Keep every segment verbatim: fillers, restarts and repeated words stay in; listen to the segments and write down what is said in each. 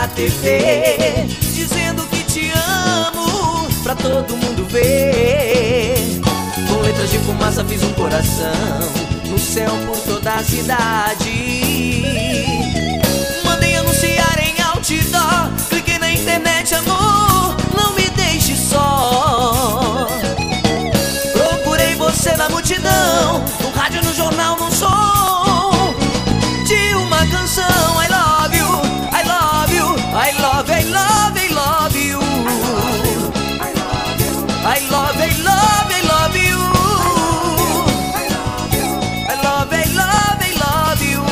T V, dizendo que te amo pra todo mundo ver. Com letras de fumaça fiz um coração no céu por toda a cidade. Mandei anunciar em outdoor, cliquei na internet, amor, não me deixe só. Procurei você na multidão, no rádio, no jornal, no som de uma canção. I love you, I love you, I love, I love, I love you. I love, I love, I love you. I love, I love, I love you.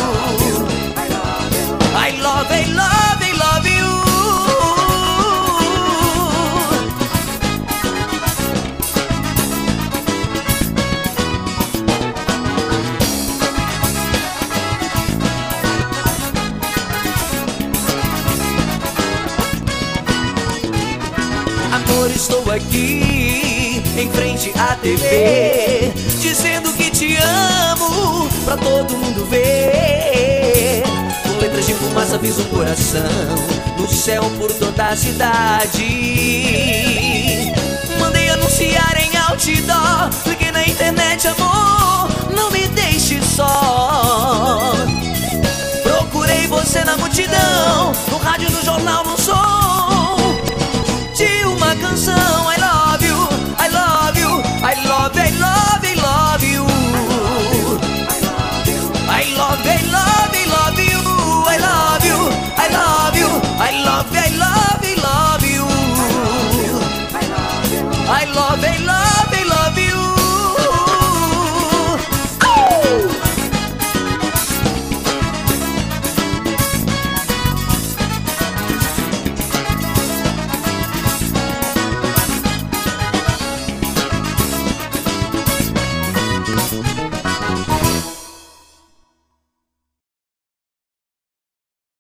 I love, I love, I love you. Amor, estou aqui em frente à T V, dizendo que te amo pra todo mundo ver. Com letras de fumaça fiz um coração no céu por toda a cidade. Mandei anunciar em outdoor, cliquei na internet, amor, não me deixe só. Procurei você na multidão, no rádio, no jornal, no